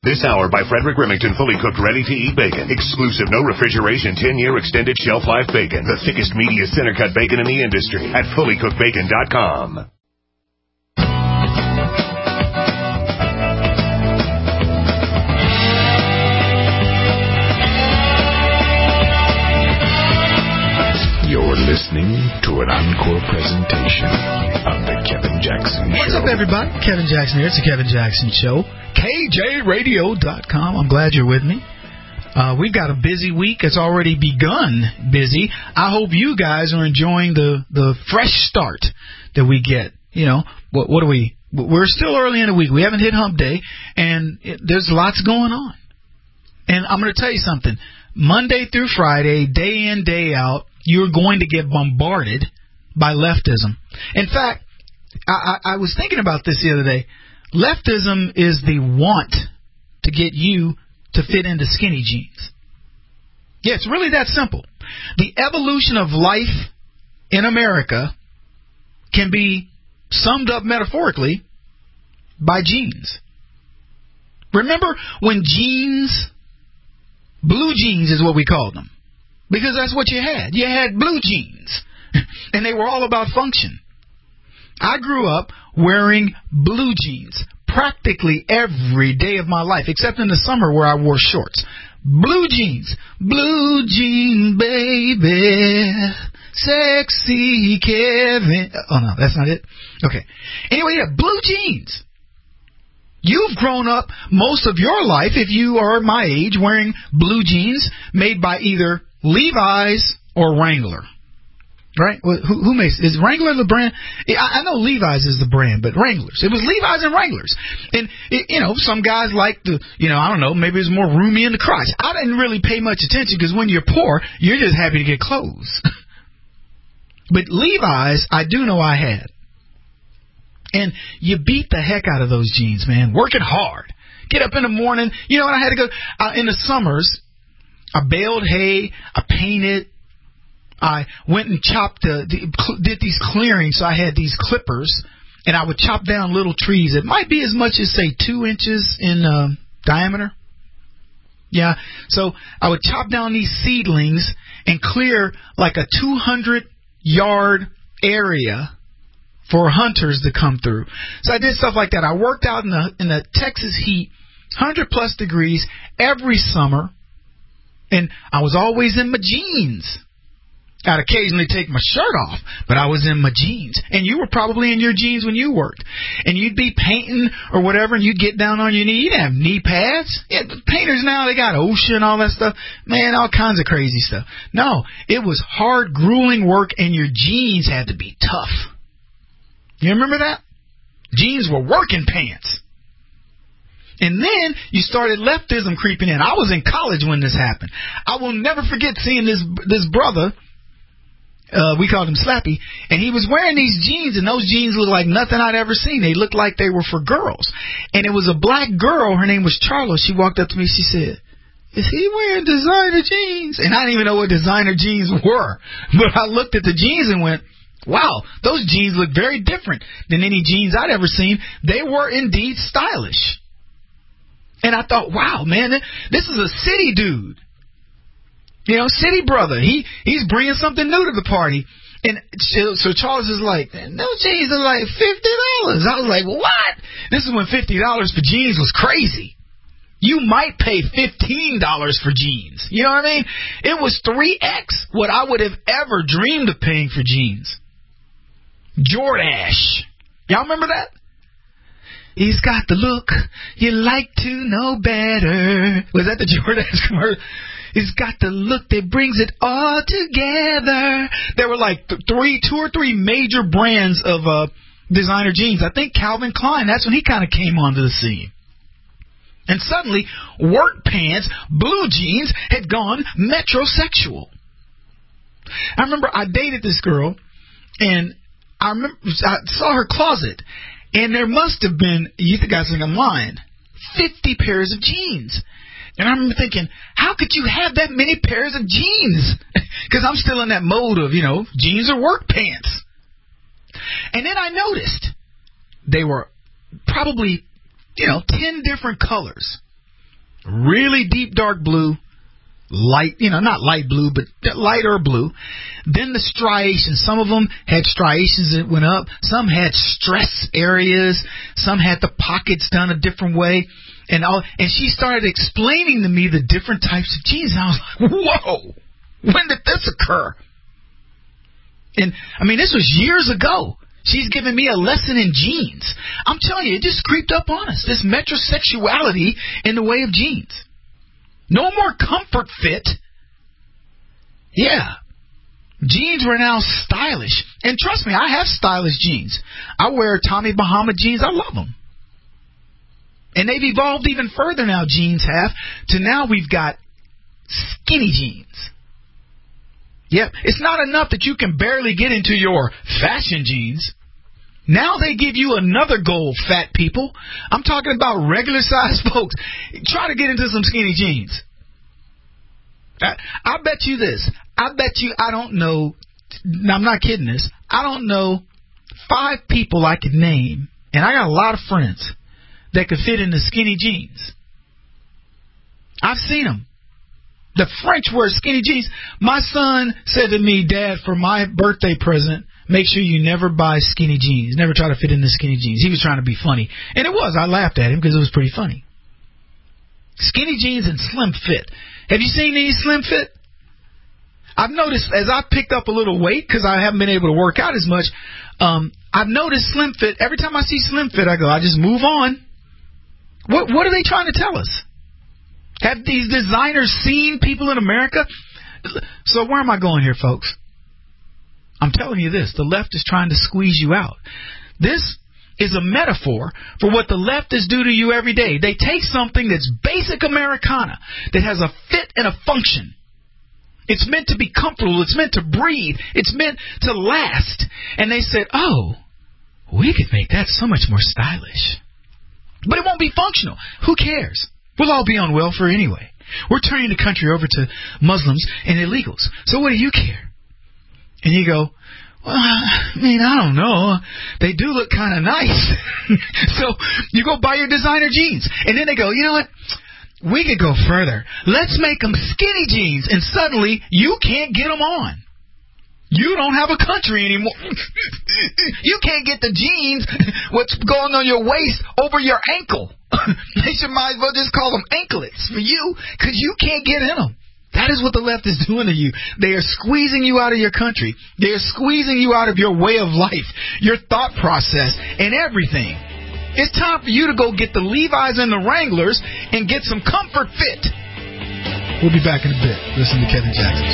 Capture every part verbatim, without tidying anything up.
This hour by Frederick Remington, fully cooked, ready-to-eat bacon. Exclusive, no refrigeration, ten-year extended shelf life bacon. The thickest, meatiest, center-cut bacon in the industry at fully cooked bacon dot com. You're listening to an encore presentation of the Kevin Jackson Show. What's up, everybody? Kevin Jackson here. It's the Kevin Jackson Show. K J radio dot com. I'm glad you're with me. Uh, we've got a busy week. It's already begun busy. I hope you guys are enjoying the, the fresh start that we get. You know, what, what are we? We're still early in the week. We haven't hit hump day, and it, there's lots going on. And I'm going to tell you something. Monday through Friday, day in, day out, you're going to get bombarded by leftism. In fact, I, I, I was thinking about this the other day. Leftism is the want to get you to fit into skinny jeans. Yeah, it's really that simple. The evolution of life in America can be summed up metaphorically by jeans. Remember when jeans, blue jeans is what we called them. Because that's what you had. You had blue jeans. And they were all about function. I grew up wearing blue jeans practically every day of my life, except in the summer where I wore shorts. Blue jeans. Blue jean, baby. Sexy Kevin. Oh, no, that's not it. Okay. Anyway, yeah, blue jeans. You've grown up most of your life, if you are my age, wearing blue jeans made by either Levi's or Wrangler, right? Who, who makes is Wrangler the brand? I, I know Levi's is the brand, but Wranglers. It was Levi's and Wranglers, and it, you know, some guys like the, you know, I don't know, maybe it's more roomy in the crotch. I didn't really pay much attention because when you're poor, you're just happy to get clothes. But Levi's, I do know I had, and you beat the heck out of those jeans, man. Working hard, get up in the morning. You know what I had to go uh, in the summers. I baled hay, I painted, I went and chopped, uh, did these clearings, so I had these clippers, and I would chop down little trees. It might be as much as, say, two inches in uh, diameter. Yeah, so I would chop down these seedlings and clear like a two hundred yard area for hunters to come through. So I did stuff like that. I worked out in the in the Texas heat, one hundred plus degrees every summer. And I was always in my jeans. I'd occasionally take my shirt off, but I was in my jeans. And you were probably in your jeans when you worked. And you'd be painting or whatever, and you'd get down on your knee. You didn't have knee pads. Yeah, the painters now, they got OSHA and all that stuff. Man, all kinds of crazy stuff. No, it was hard, grueling work, and your jeans had to be tough. You remember that? Jeans were working pants. And then you started leftism creeping in. I was in college when this happened. I will never forget seeing this this brother. Uh, we called him Slappy. And he was wearing these jeans, and those jeans looked like nothing I'd ever seen. They looked like they were for girls. And it was a black girl. Her name was Charlo. She walked up to me. She said, "Is he wearing designer jeans?" And I didn't even know what designer jeans were. But I looked at the jeans and went, wow, those jeans look very different than any jeans I'd ever seen. They were indeed stylish. And I thought, wow, man, this is a city dude. You know, city brother. He He's bringing something new to the party. And so Charles is like, those jeans are like fifty dollars. I was like, what? This is when fifty dollars for jeans was crazy. You might pay fifteen dollars for jeans. You know what I mean? It was three X what I would have ever dreamed of paying for jeans. Jordache. Y'all remember that? He's got the look you like to know better. Was that the Jordache commercial? He's got the look that brings it all together. There were like th- three, two or three major brands of uh, designer jeans. I think Calvin Klein, that's when he kind of came onto the scene. And suddenly, work pants, blue jeans, had gone metrosexual. I remember I dated this girl, and I remember I saw her closet. And there must have been, you guys think I'm lying, fifty pairs of jeans. And I remember thinking, how could you have that many pairs of jeans? Because I'm still in that mode of, you know, jeans are work pants. And then I noticed they were probably, you know, ten different colors. really deep dark blue, light, you know, not light blue, but lighter blue. Then the striations. Some of them had striations that went up. Some had stress areas. Some had the pockets done a different way. And all, and she started explaining to me the different types of jeans. And I was like, whoa, when did this occur? And, I mean, this was years ago. She's giving me a lesson in jeans. I'm telling you, it just creeped up on us, this metrosexuality in the way of jeans. No more comfort fit. Yeah. Jeans were now stylish. And trust me, I have stylish jeans. I wear Tommy Bahama jeans. I love them. And they've evolved even further now, jeans have, to now we've got skinny jeans. Yep, it's not enough that you can barely get into your fashion jeans. Now they give you another goal, fat people. I'm talking about regular sized folks. Try to get into some skinny jeans. I, I bet you this. I bet you I don't know. I'm not kidding this. I don't know five people I could name, and I got a lot of friends that could fit into skinny jeans. I've seen them. The French wear skinny jeans. My son said to me, Dad, for my birthday present, make sure you never buy skinny jeans. Never try to fit into skinny jeans. He was trying to be funny. And it was. I laughed at him because it was pretty funny. Skinny jeans and slim fit. Have you seen these slim fit? I've noticed as I picked up a little weight because I haven't been able to work out as much, um, I've noticed slim fit. Every time I see slim fit, I go, I just move on. What, what are they trying to tell us? Have these designers seen people in America? So where am I going here, folks? I'm telling you this. The left is trying to squeeze you out. This is a metaphor for what the leftists do to you every day. They take something that's basic Americana, that has a fit and a function. It's meant to be comfortable. It's meant to breathe. It's meant to last. And they said, oh, we could make that so much more stylish. But it won't be functional. Who cares? We'll all be on welfare anyway. We're turning the country over to Muslims and illegals. So what do you care? And you go, well, I mean, I don't know. They do look kind of nice. So you go buy your designer jeans. And then they go, you know what? We could go further. Let's make them skinny jeans. And suddenly you can't get them on. You don't have a country anymore. You can't get the jeans, what's going on your waist, over your ankle. They should might as well just call them anklets for you, because you can't get in them. That is what the left is doing to you. They are squeezing you out of your country. They are squeezing you out of your way of life, your thought process, and everything. It's time for you to go get the Levi's and the Wranglers and get some comfort fit. We'll be back in a bit. Listen to Kevin Jackson.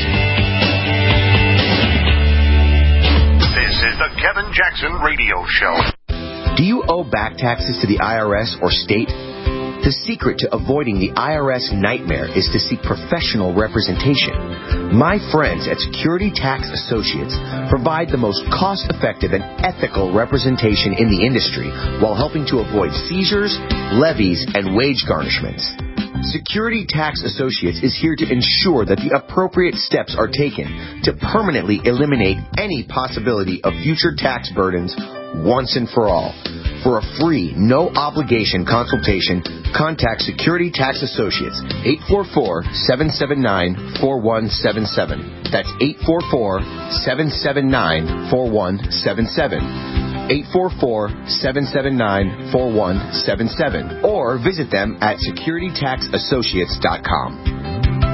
This is the Kevin Jackson Radio Show. Do you owe back taxes to the I R S or state? The secret to avoiding the I R S nightmare is to seek professional representation. My friends at Security Tax Associates provide the most cost-effective and ethical representation in the industry while helping to avoid seizures, levies, and wage garnishments. Security Tax Associates is here to ensure that the appropriate steps are taken to permanently eliminate any possibility of future tax burdens once and for all. For a free, no-obligation consultation, contact Security Tax Associates, eight four four, seven seven nine, four one seven seven. That's eight four four, seven seven nine, four one seven seven. eight four four, seven seven nine, four one seven seven. Or visit them at security tax associates dot com.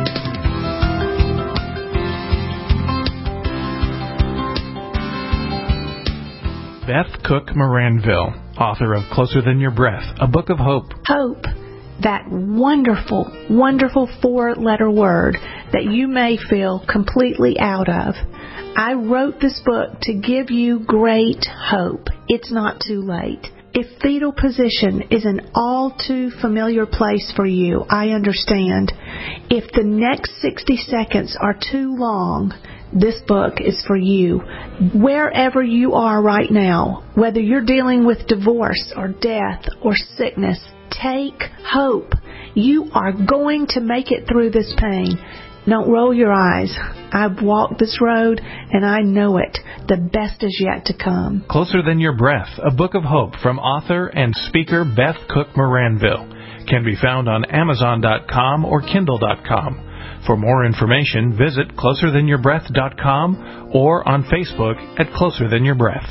Beth Cook Moranville, author of Closer Than Your Breath, a book of hope. Hope, that wonderful, wonderful four-letter word that you may feel completely out of. I wrote this book to give you great hope. It's not too late. If fetal position is an all too familiar place for you, I understand. If the next sixty seconds are too long, this book is for you. Wherever you are right now, whether you're dealing with divorce or death or sickness, take hope. You are going to make it through this pain. Don't roll your eyes. I've walked this road, and I know it. The best is yet to come. Closer Than Your Breath, a book of hope from author and speaker Beth Cook Moranville. can be found on Amazon dot com or Kindle dot com. For more information, visit closer than your breath dot com or on Facebook at Closer Than Your Breath.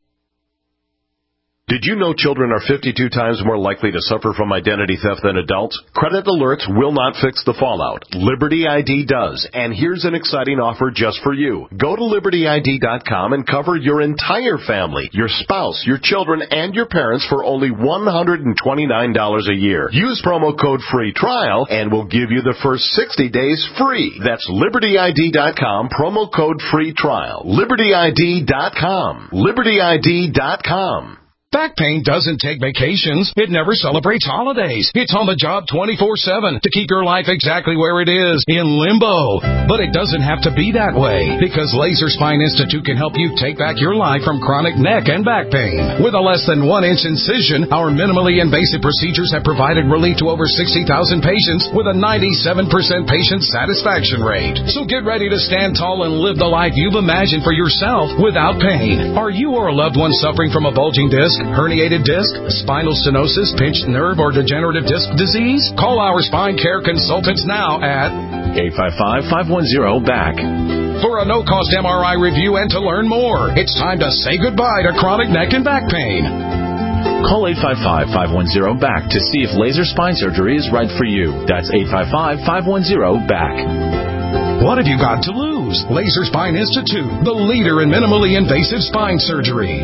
Did you know children are fifty-two times more likely to suffer from identity theft than adults? Credit alerts will not fix the fallout. Liberty I D does. And here's an exciting offer just for you. Go to Liberty I D dot com and cover your entire family, your spouse, your children, and your parents for only one hundred twenty-nine dollars a year. Use promo code FREE TRIAL and we'll give you the first sixty days free. That's Liberty I D dot com, promo code FREE TRIAL. Liberty I D dot com. Liberty I D dot com. Back pain doesn't take vacations. It never celebrates holidays. It's on the job twenty-four seven to keep your life exactly where it is, in limbo. But it doesn't have to be that way, because Laser Spine Institute can help you take back your life from chronic neck and back pain. With a less than one inch incision, our minimally invasive procedures have provided relief to over sixty thousand patients with a ninety-seven percent patient satisfaction rate. So get ready to stand tall and live the life you've imagined for yourself without pain. Are you or a loved one suffering from a bulging disc, herniated disc, spinal stenosis, pinched nerve, or degenerative disc disease? Call our spine care consultants now at eight five five, five one zero, B A C for a no-cost M R I review and to learn more. It's time to say goodbye to chronic neck and back pain. Call eight five five, five one zero, B A C to see if laser spine surgery is right for you. That's eight five five, five one zero, B A C. What have you got to lose? Laser Spine Institute, the leader in minimally invasive spine surgery.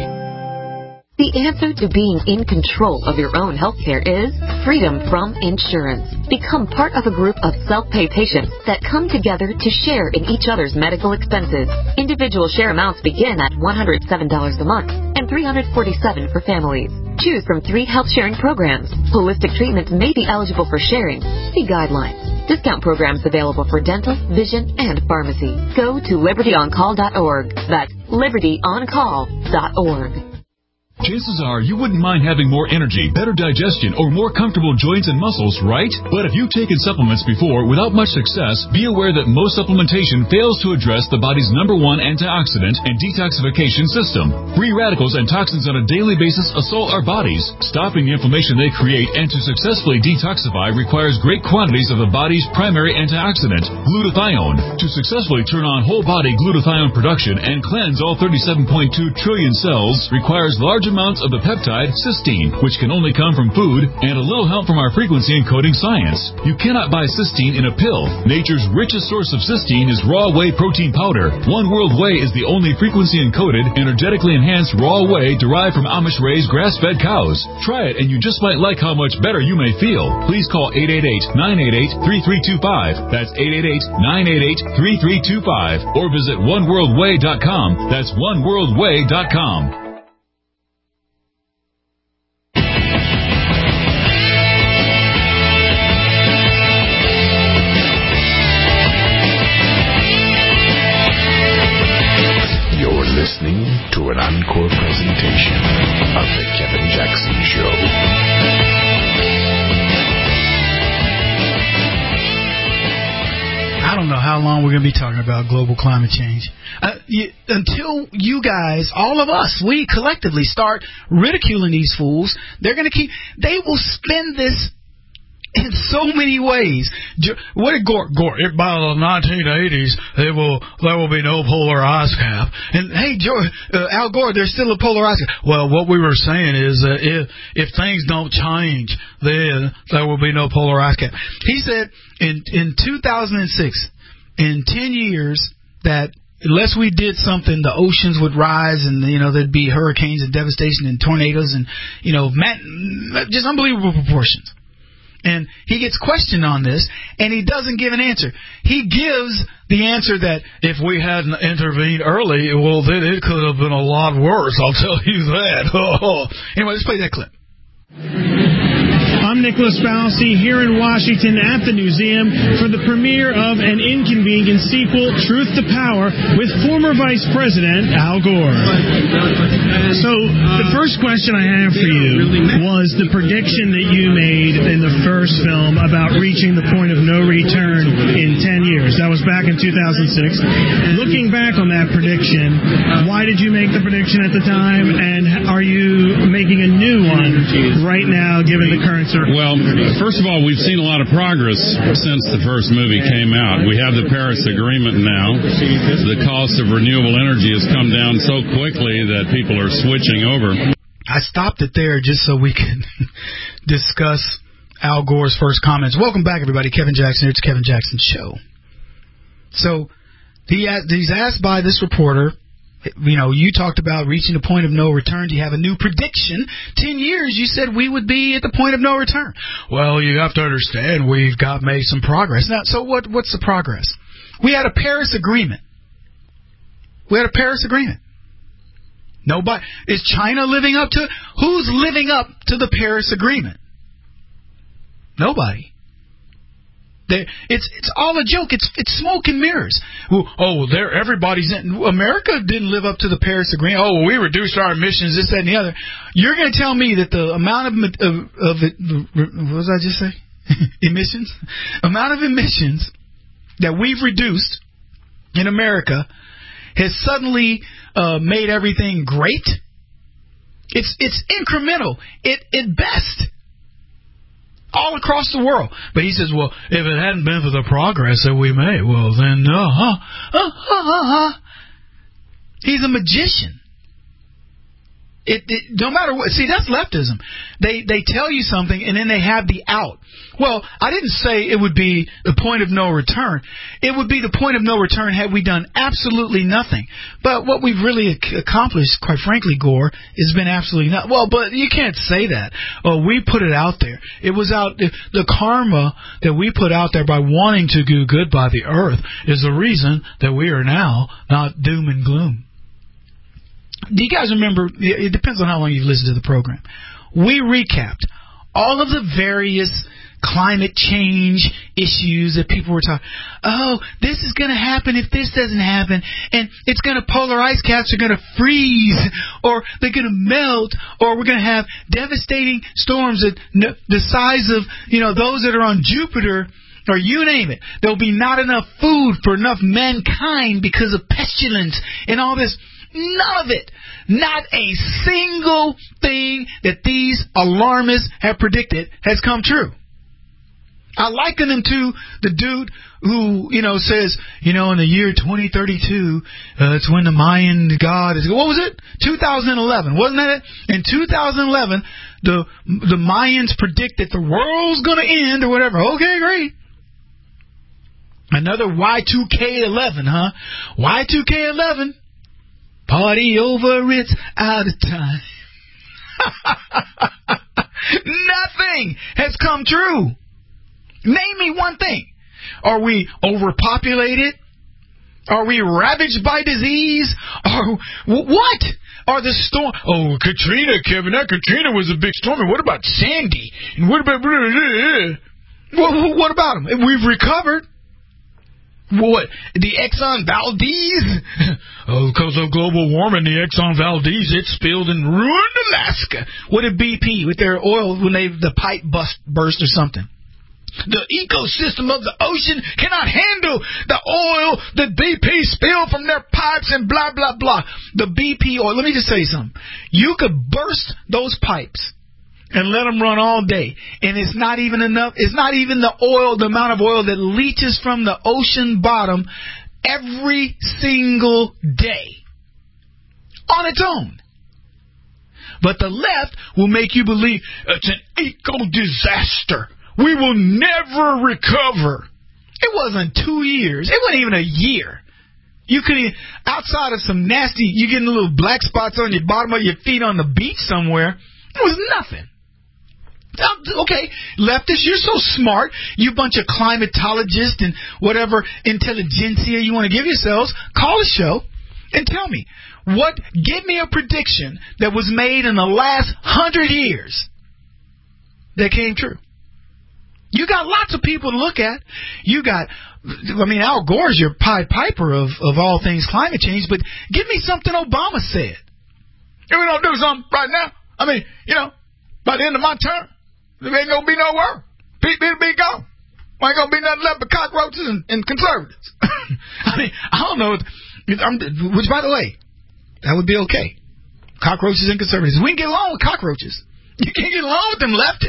The answer to being in control of your own healthcare is freedom from insurance. Become part of a group of self-pay patients that come together to share in each other's medical expenses. Individual share amounts begin at one hundred seven dollars a month and three hundred forty-seven dollars for families. Choose from three health sharing programs. Holistic treatments may be eligible for sharing. See guidelines. Discount programs available for dental, vision, and pharmacy. Go to liberty on call dot org. That's liberty on call dot org. Chances are you wouldn't mind having more energy, better digestion, or more comfortable joints and muscles, right? But if you've taken supplements before without much success, be aware that most supplementation fails to address the body's number one antioxidant and detoxification system. Free radicals and toxins on a daily basis assault our bodies. Stopping the inflammation they create and to successfully detoxify requires great quantities of the body's primary antioxidant, glutathione. To successfully turn on whole-body glutathione production and cleanse all thirty-seven point two trillion cells requires large amounts of the peptide cysteine, which can only come from food, and a little help from our frequency encoding science. You cannot buy cysteine in a pill. Nature's richest source of cysteine is raw whey protein powder. One World Whey is the only frequency encoded, energetically enhanced raw whey derived from Amish-raised grass-fed cows. Try it and you just might like how much better you may feel. Please call eight eight eight, nine eight eight, three three two five. That's eight eight eight, nine eight eight, three three two five. Or visit one world way dot com. That's one world way dot com. Listening to an encore presentation of The Kevin Jackson Show. I don't know how long we're going to be talking about global climate change. Uh, you, until you guys, all of us, we collectively start ridiculing these fools, they're going to keep, they will spend this in so many ways. What did Gore? Gore, by the nineteen eighties, there will there will be no polar ice cap. And hey, George, uh, Al Gore, there's still a polar ice cap. Well, what we were saying is that if if things don't change, then there will be no polar ice cap. He said in in two thousand six, in ten years, that unless we did something, the oceans would rise, and you know there'd be hurricanes and devastation and tornadoes, and you know, just unbelievable proportions. And he gets questioned on this, and he doesn't give an answer. He gives the answer that if we hadn't intervened early, well, then it could have been a lot worse. I'll tell you that. Anyway, let's play that clip. I'm Nicholas Balsi here in Washington at the museum for the premiere of an inconvenient sequel, Truth to Power, with former Vice President Al Gore. So the first question I have for you was the prediction that you made in the first film about reaching the point of no return in ten years. That was back in two thousand six. Looking back on that prediction, why did you make the prediction at the time, and are you making a new one right now given the current circumstances? Well, first of all, we've seen a lot of progress since the first movie came out. We have the Paris Agreement now. The cost of renewable energy has come down so quickly that people are switching over. I stopped it there just so we can discuss Al Gore's first comments. Welcome back, everybody. Kevin Jackson here. It's Kevin Jackson Show. So he he's asked by this reporter, you know, you talked about reaching the point of no return. Do you have a new prediction? Ten years, you said we would be at the point of no return. Well, you have to understand we've got made some progress. Now, so what? What's the progress? We had a Paris Agreement. We had a Paris Agreement. Nobody is China living up to it? Who's living up to the Paris Agreement? Nobody. They, it's it's all a joke. It's it's smoke and mirrors. Oh, there everybody's in. America didn't live up to the Paris Agreement. Oh, well, we reduced our emissions, this, that, and the other. You're going to tell me that the amount of of, of it, what was I just say? emissions, amount of emissions that we've reduced in America has suddenly uh, made everything great? It's it's incremental. It at best. All across the world. But he says, well, if it hadn't been for the progress that we made, well, then, uh, uh, uh, uh, uh. He's a magician. It, it no matter what. See, that's leftism. They they tell you something and then they have the out. Well, I didn't say it would be the point of no return. It would be the point of no return had we done absolutely nothing. But what we've really accomplished, quite frankly, Gore, has been absolutely nothing. Well, but you can't say that. Oh, we put it out there. It was out. The karma that we put out there by wanting to do good by the earth is the reason that we are now not doom and gloom. Do you guys remember, it depends on how long you've listened to the program, we recapped all of the various climate change issues that people were talking, oh, this is going to happen if this doesn't happen, and it's going to, polar ice caps are going to freeze, or they're going to melt, or we're going to have devastating storms that the size of, you know, those that are on Jupiter, or you name it. There'll be not enough food for enough mankind because of pestilence and all this. None of it. Not a single thing that these alarmists have predicted has come true. I liken them to the dude who, you know, says, you know, in the year twenty thirty-two, uh, it's when the Mayan god is, what was it? two thousand eleven, wasn't that it? In two thousand eleven, the the Mayans predict that the world's going to end or whatever. Okay, great. Another Y two K eleven, huh? Y two K eleven. Party over, it's out of time. Nothing has come true. Name me one thing. Are we overpopulated? Are we ravaged by disease? Or what? Are the storm? Oh, Katrina, Kevin, that Katrina was a big storm. And what about Sandy? And what about what, what about them? We've recovered. What? The Exxon Valdez? Oh, because of global warming, the Exxon Valdez, it spilled and ruined Alaska. What did B P with their oil when they the pipe bust burst or something? The ecosystem of the ocean cannot handle the oil that B P spilled from their pipes and blah, blah, blah. The B P oil, let me just say something. You could burst those pipes and let them run all day, and it's not even enough. It's not even the oil, the amount of oil that leaches from the ocean bottom every single day on its own. But the left will make you believe it's an eco-disaster. We will never recover. It wasn't two years. It wasn't even a year. You could, outside of some nasty, you getting little black spots on your bottom of your feet on the beach somewhere. It was nothing. Okay, leftists, you're so smart. You bunch of climatologists and whatever intelligentsia you want to give yourselves. Call the show and tell me, what? Give me a prediction that was made in the last hundred years that came true. You got lots of people to look at. You got, I mean, Al Gore's your Pied Piper of, of all things climate change, but give me something Obama said. If we don't do something right now, I mean, you know, by the end of my term, there ain't going to be no work. People be gone. There ain't going to be nothing left but cockroaches and, and conservatives. I mean, I don't know. I'm, which, by the way, that would be okay. Cockroaches and conservatives. We can get along with cockroaches. You can't get along with them leftists.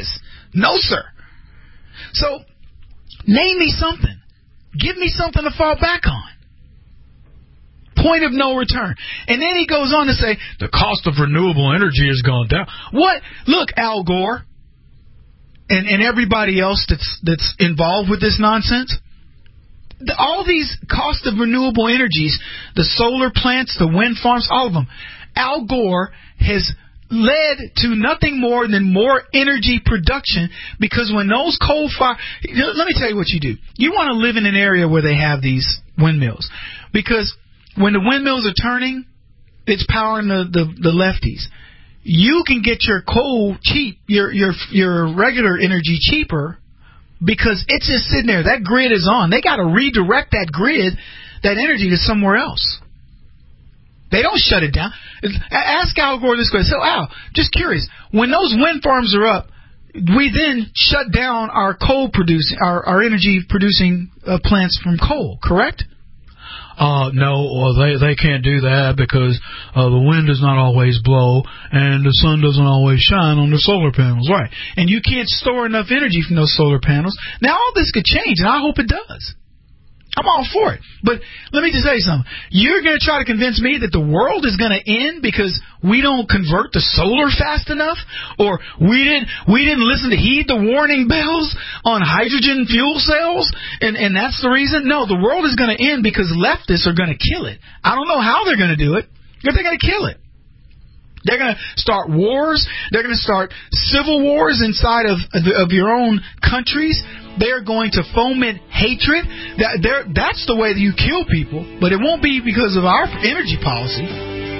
No, sir. So, name me something. Give me something to fall back on. Point of no return. And then he goes on to say, the cost of renewable energy has gone down. What? Look, Al Gore and, and everybody else that's that's involved with this nonsense, the, all these cost of renewable energies, the solar plants, the wind farms, all of them, Al Gore has led to nothing more than more energy production, because when those coal fire, let me tell you what you do. You want to live in an area where they have these windmills, because when the windmills are turning, it's powering the, the, the lefties. You can get your coal cheap, your your your regular energy cheaper, because it's just sitting there. That grid is on. They got to redirect that grid, that energy, to somewhere else. They don't shut it down. Ask Al Gore this question. So, Al, just curious, when those wind farms are up, we then shut down our coal producing, our, our energy producing uh, plants from coal, correct? Uh, no, well, they they can't do that because uh, the wind does not always blow and the sun doesn't always shine on the solar panels, right? And you can't store enough energy from those solar panels. Now, all this could change, and I hope it does. I'm all for it. But let me just tell you something. You're going to try to convince me that the world is going to end because we don't convert to solar fast enough, or we didn't we didn't listen to heed the warning bells on hydrogen fuel cells, and, and that's the reason? No, the world is going to end because leftists are going to kill it. I don't know how they're going to do it, but they're going to kill it. They're going to start wars. They're going to start civil wars inside of, of your own countries. They're going to foment hatred. That, that's the way that you kill people, but it won't be because of our energy policy.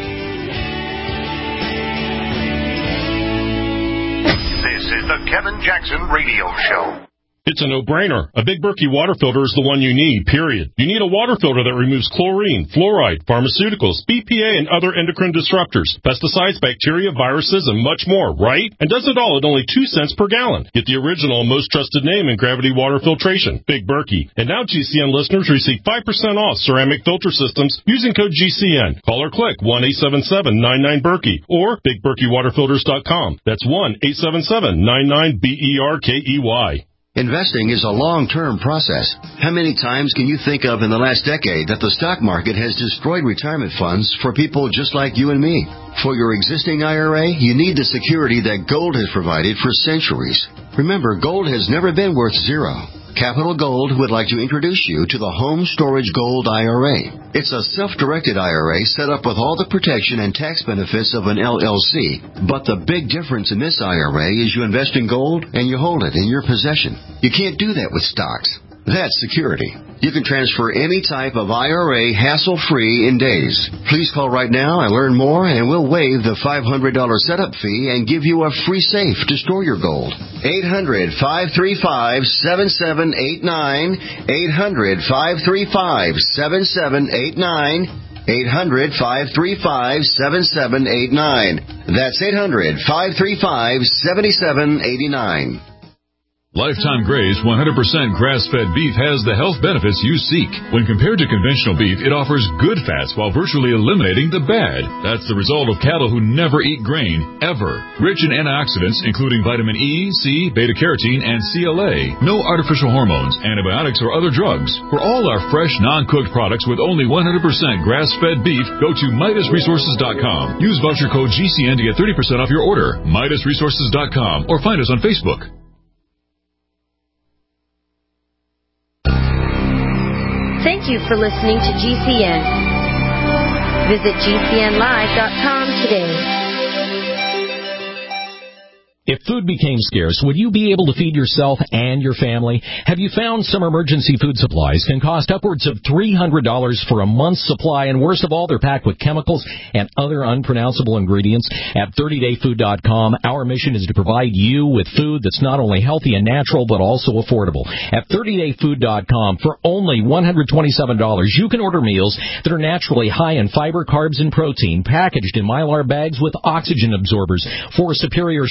This is the Kevin Jackson Radio Show. It's a no-brainer. A Big Berkey water filter is the one you need, period. You need a water filter that removes chlorine, fluoride, pharmaceuticals, B P A, and other endocrine disruptors, pesticides, bacteria, viruses, and much more, right? And does it all at only two cents per gallon. Get the original and most trusted name in gravity water filtration, Big Berkey. And now G C N listeners receive five percent off ceramic filter systems using code G C N. Call or click one eight seven seven nine nine Berkey or big berkey water filters dot com. That's one eight seven seven nine nine B E R K E Y. Investing is a long-term process. How many times can you think of in the last decade that the stock market has destroyed retirement funds for people just like you and me? For your existing I R A, you need the security that gold has provided for centuries. Remember, gold has never been worth zero. Capital Gold would like to introduce you to the Home Storage Gold I R A. It's a self-directed I R A set up with all the protection and tax benefits of an L L C. But the big difference in this I R A is you invest in gold and you hold it in your possession. You can't do that with stocks. That's security. You can transfer any type of I R A hassle-free in days. Please call right now and learn more, and we'll waive the five hundred dollars setup fee and give you a free safe to store your gold. eight hundred, five three five, seven seven eight nine. eight hundred, five three five, seven seven eight nine. eight hundred, five three five, seven seven eight nine. That's eight hundred, five three five, seven seven eight nine. Lifetime Graze one hundred percent grass-fed beef has the health benefits you seek. When compared to conventional beef, it offers good fats while virtually eliminating the bad. That's the result of cattle who never eat grain, ever. Rich in antioxidants, including vitamin E, C, beta-carotene, and C L A. No artificial hormones, antibiotics, or other drugs. For all our fresh, non-cooked products with only one hundred percent grass-fed beef, go to Midas Resources dot com. Use voucher code G C N to get thirty percent off your order. Midas Resources dot com or find us on Facebook. Thank you for listening to G C N. Visit G C N live dot com today. If food became scarce, would you be able to feed yourself and your family? Have you found some emergency food supplies can cost upwards of three hundred dollars for a month's supply, and worst of all, they're packed with chemicals and other unpronounceable ingredients? At thirty day food dot com, our mission is to provide you with food that's not only healthy and natural, but also affordable. At thirty day food dot com, for only one hundred twenty-seven dollars, you can order meals that are naturally high in fiber, carbs, and protein, packaged in Mylar bags with oxygen absorbers for superior shelf life.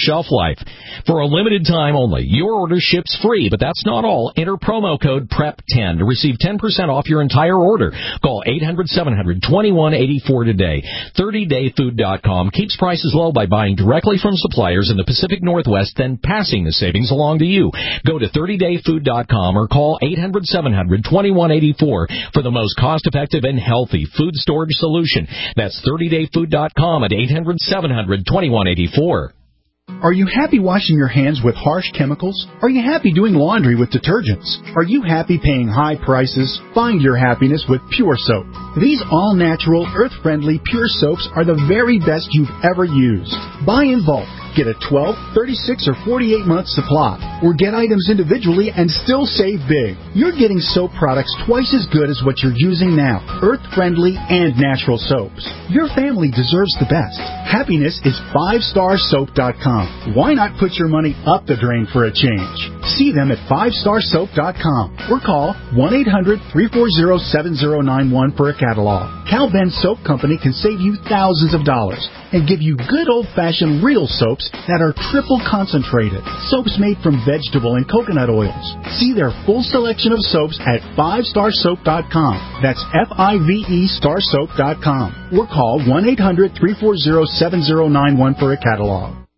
life. For a limited time only, your order ships free, but that's not all. Enter promo code P R E P ten to receive ten percent off your entire order. Call eight hundred, seven hundred, twenty-one eighty-four today. thirty day food dot com keeps prices low by buying directly from suppliers in the Pacific Northwest, then passing the savings along to you. Go to thirty day food dot com or call eight hundred, seven hundred, twenty-one eighty-four for the most cost-effective and healthy food storage solution. That's thirty day food dot com at eight hundred, seven hundred, twenty-one eighty-four. Are you happy washing your hands with harsh chemicals? Are you happy doing laundry with detergents? Are you happy paying high prices? Find your happiness with Pure Soap. These all-natural, earth-friendly Pure Soaps are the very best you've ever used. Buy in bulk. Get a twelve, thirty-six, or forty-eight month supply, or get items individually and still save big. You're getting soap products twice as good as what you're using now. Earth-friendly and natural soaps. Your family deserves the best. Happiness is five star soap dot com. Why not put your money up the drain for a change? See them at five star soap dot com or call one eight hundred, three four zero, seven zero nine one for a catalog. Cal Ben Soap Company can save you thousands of dollars and give you good old-fashioned real soaps that are triple concentrated. Soaps made from vegetable and coconut oils. See their full selection of soaps at five star soap dot com. That's F I V E star soap dot com. Or call one eight hundred, three four zero, seven zero nine one for a catalog.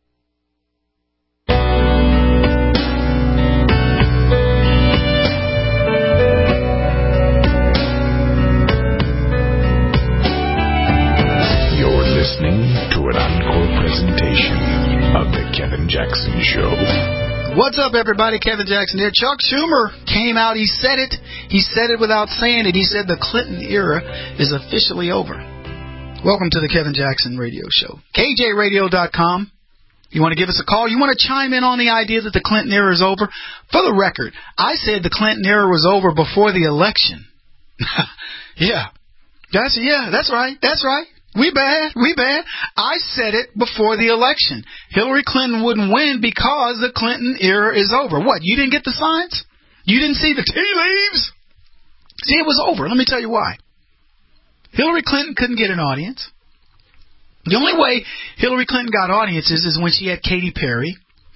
Listening to an encore presentation of The Kevin Jackson Show. What's up, everybody? Kevin Jackson here. Chuck Schumer came out. He said it. He said it without saying it. He said the Clinton era is officially over. Welcome to the Kevin Jackson Radio Show. K J radio dot com. You want to give us a call? You want to chime in on the idea that the Clinton era is over? For the record, I said the Clinton era was over before the election. yeah. That's, yeah, that's right. That's right. We bad. We bad. I said it before the election. Hillary Clinton wouldn't win because the Clinton era is over. What? You didn't get the signs? You didn't see the tea leaves? See, it was over. Let me tell you why. Hillary Clinton couldn't get an audience. The only way Hillary Clinton got audiences is when she had Katy Perry,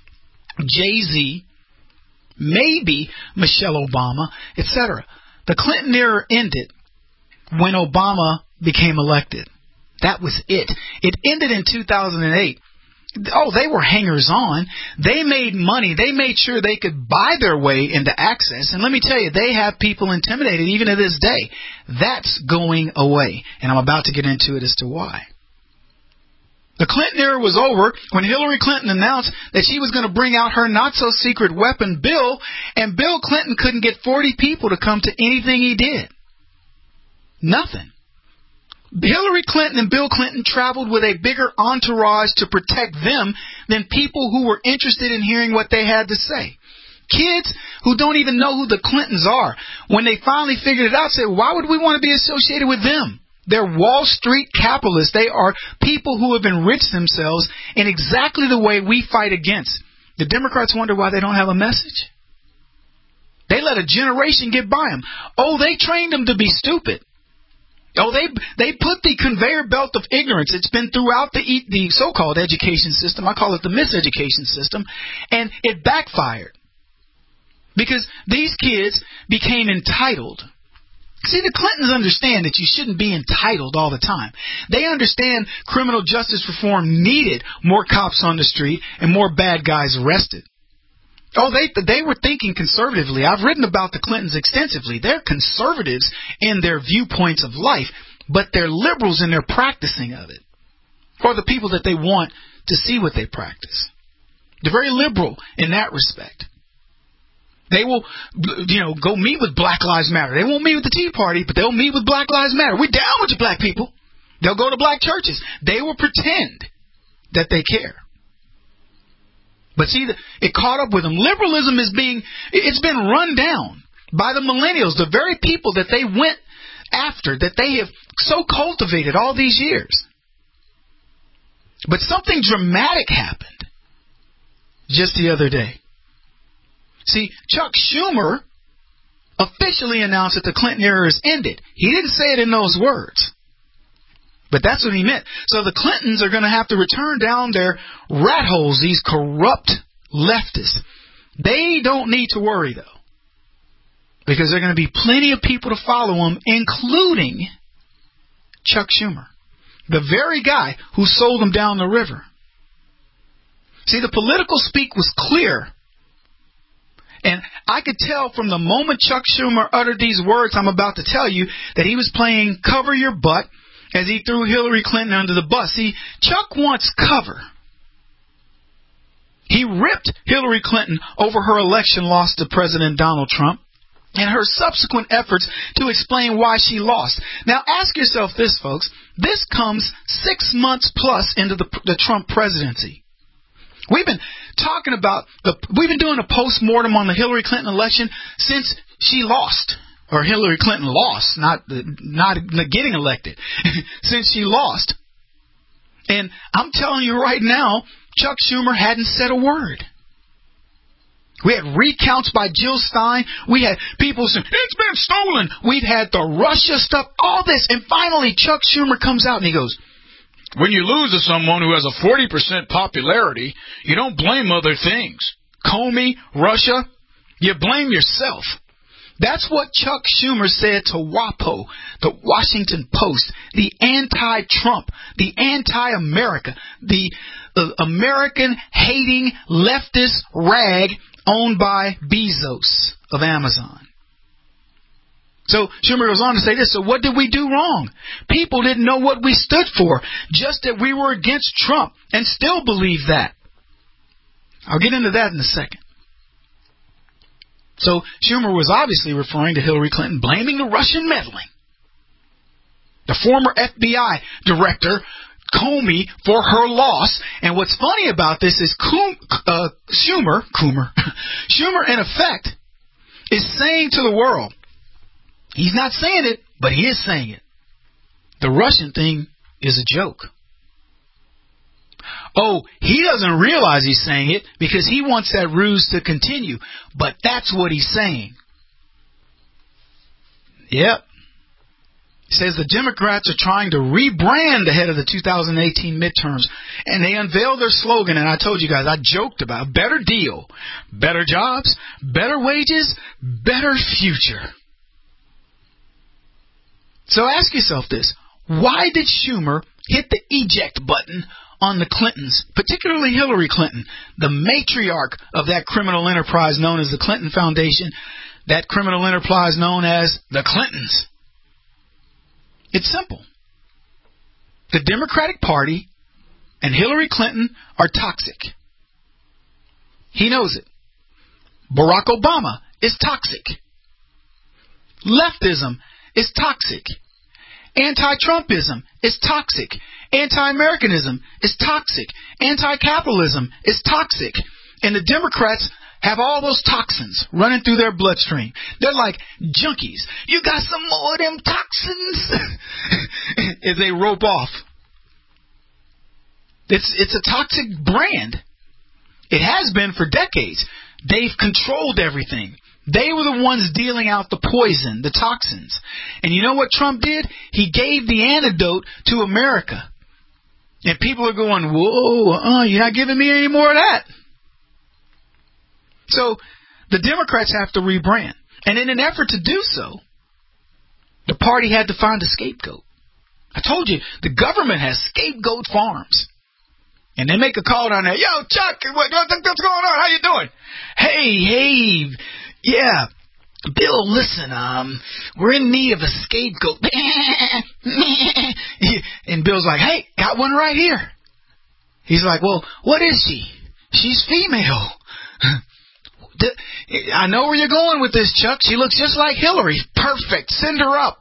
Jay-Z, maybe Michelle Obama, et cetera. The Clinton era ended when Obama became elected. That was it. It ended in two thousand eight. Oh, they were hangers-on. They made money. They made sure they could buy their way into access. And let me tell you, they have people intimidated even to this day. That's going away. And I'm about to get into it as to why. The Clinton era was over when Hillary Clinton announced that she was going to bring out her not-so-secret weapon, Bill, and Bill Clinton couldn't get forty people to come to anything he did. Nothing. Hillary Clinton and Bill Clinton traveled with a bigger entourage to protect them than people who were interested in hearing what they had to say. Kids who don't even know who the Clintons are, when they finally figured it out, said, why would we want to be associated with them? They're Wall Street capitalists. They are people who have enriched themselves in exactly the way we fight against. The Democrats wonder why they don't have a message. They let a generation get by them. Oh, they trained them to be stupid. Oh, they they put the conveyor belt of ignorance. It's been throughout the the so-called education system. I call it the miseducation system. And it backfired. Because these kids became entitled. See, the Clintons understand that you shouldn't be entitled all the time. They understand criminal justice reform needed more cops on the street and more bad guys arrested. Oh, they they were thinking conservatively. I've written about the Clintons extensively. They're conservatives in their viewpoints of life, but they're liberals in their practicing of it. Or the people that they want to see what they practice. They're very liberal in that respect. They will, you know, go meet with Black Lives Matter. They won't meet with the Tea Party, but they'll meet with Black Lives Matter. We're down with you black people. They'll go to black churches. They will pretend that they care. But see, it caught up with them. Liberalism is being, it's been run down by the millennials, the very people that they went after, that they have so cultivated all these years. But something dramatic happened just the other day. See, Chuck Schumer officially announced that the Clinton era is ended. He didn't say it in those words. But that's what he meant. So the Clintons are going to have to return down their rat holes, these corrupt leftists. They don't need to worry, though, because there are going to be plenty of people to follow them, including Chuck Schumer, the very guy who sold them down the river. See, the political speak was clear. And I could tell from the moment Chuck Schumer uttered these words I'm about to tell you that he was playing cover your butt as he threw Hillary Clinton under the bus. See, Chuck wants cover. He ripped Hillary Clinton over her election loss to President Donald Trump and her subsequent efforts to explain why she lost. Now, ask yourself this, folks. This comes six months plus into the, the Trump presidency. We've been talking about the, we've been doing a post-mortem on the Hillary Clinton election since she lost, or Hillary Clinton lost, not not getting elected, since she lost. And I'm telling you right now, Chuck Schumer hadn't said a word. We had recounts by Jill Stein. We had people saying, it's been stolen. We've had the Russia stuff, all this. And finally, Chuck Schumer comes out and he goes, when you lose to someone who has a forty percent popularity, you don't blame other things. Comey, Russia, you blame yourself. That's what Chuck Schumer said to WAPO, the Washington Post, the anti-Trump, the anti-America, the uh, American-hating leftist rag owned by Bezos of Amazon. So Schumer goes on to say this, so what did we do wrong? People didn't know what we stood for, just that we were against Trump and still believe that. I'll get into that in a second. So Schumer was obviously referring to Hillary Clinton blaming the Russian meddling. The former F B I director, Comey, for her loss. And what's funny about this is Coom, uh, Schumer, Coomer, Schumer in effect is saying to the world, he's not saying it, but he is saying it. The Russian thing is a joke. Oh, he doesn't realize he's saying it because he wants that ruse to continue. But that's what he's saying. Yep. He says the Democrats are trying to rebrand ahead of the two thousand eighteen midterms. And they unveiled their slogan, and I told you guys, I joked about better deal, better jobs, better wages, better future. So ask yourself this. Why did Schumer hit the eject button on the Clintons, particularly Hillary Clinton, the matriarch of that criminal enterprise known as the Clinton Foundation, that criminal enterprise known as the Clintons? It's simple. The Democratic Party and Hillary Clinton are toxic. He knows it. Barack Obama is toxic. Leftism is toxic. Anti-Trumpism is toxic. Anti-Americanism is toxic. Anti-capitalism is toxic. And the Democrats have all those toxins running through their bloodstream. They're like junkies. You got some more of them toxins? As they rope off. It's, it's a toxic brand. It has been for decades. They've controlled everything. They were the ones dealing out the poison, the toxins. And you know what Trump did? He gave the antidote to America. And people are going, whoa, uh, you're not giving me any more of that. So the Democrats have to rebrand. And in an effort to do so, the party had to find a scapegoat. I told you, the government has scapegoat farms. And they make a call down there. Yo, Chuck, what, what's going on? How you doing? Hey, hey, yeah, Bill, listen, um, we're in need of a scapegoat. And Bill's like, hey, got one right here. He's like, well, what is she? She's female. I know where you're going with this, Chuck. She looks just like Hillary. Perfect. Send her up.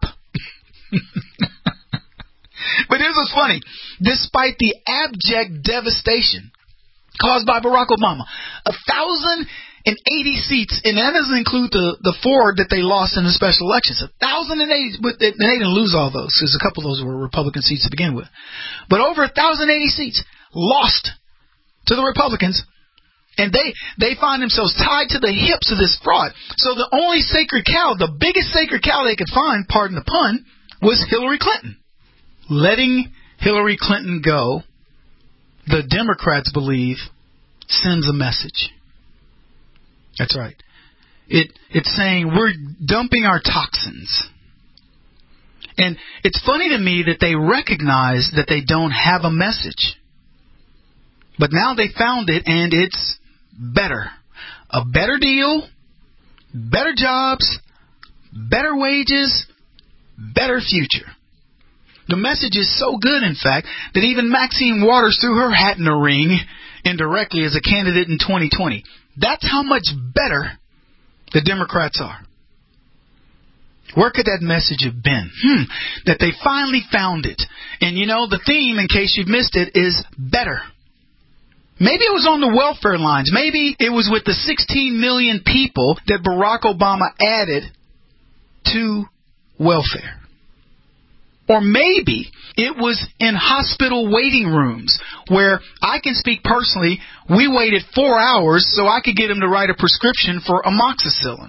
But here's what's funny. Despite the abject devastation caused by Barack Obama, a thousand and eighty seats, and that doesn't include the, the four that they lost in the special elections. A thousand and eighty, but they, they didn't lose all those because a couple of those were Republican seats to begin with. But over a thousand eighty seats lost to the Republicans, and they they find themselves tied to the hips of this fraud. So the only sacred cow, the biggest sacred cow they could find, pardon the pun, was Hillary Clinton, letting Hillary Clinton go, the Democrats believe, sends a message. That's right. It It's saying we're dumping our toxins. And it's funny to me that they recognize that they don't have a message. But now they found it, and it's better. A better deal, better jobs, better wages, better future. The message is so good, in fact, that even Maxine Waters threw her hat in the ring indirectly as a candidate in twenty twenty. That's how much better the Democrats are. Where could that message have been? Hmm, that they finally found it. And you know, the theme, in case you've missed it, is better. Maybe it was on the welfare lines. Maybe it was with the sixteen million people that Barack Obama added to welfare. Or maybe it was in hospital waiting rooms where I can speak personally, we waited four hours so I could get him to write a prescription for amoxicillin.